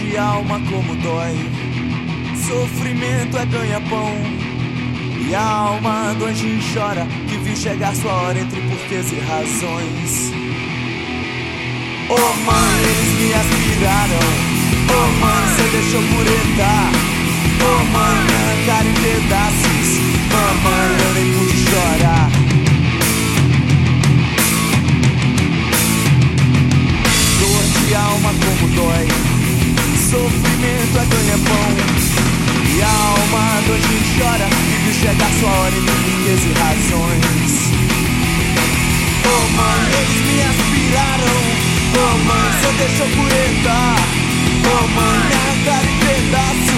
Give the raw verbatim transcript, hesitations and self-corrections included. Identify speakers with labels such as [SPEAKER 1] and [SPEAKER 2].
[SPEAKER 1] de alma como dói. Sofrimento é ganha-pão. E a alma do anjinho chora, que viu chegar sua hora entre porquês e razões. Oh mãe, eles me aspiraram. Oh mãe, cê deixou pureta. Oh mãe, me arrancaram em pedaços. Mamãe, eu nem pude chorar. Dor de alma como dói. Sofrimento é ganha-pão. E a alma do anjinho chora, e viu chegar sua hora entre porquês e razões. Oh mãe, eles me aspiraram. Oh mãe, só deixou pureta. Oh mãe, me arrancaram em pedaços.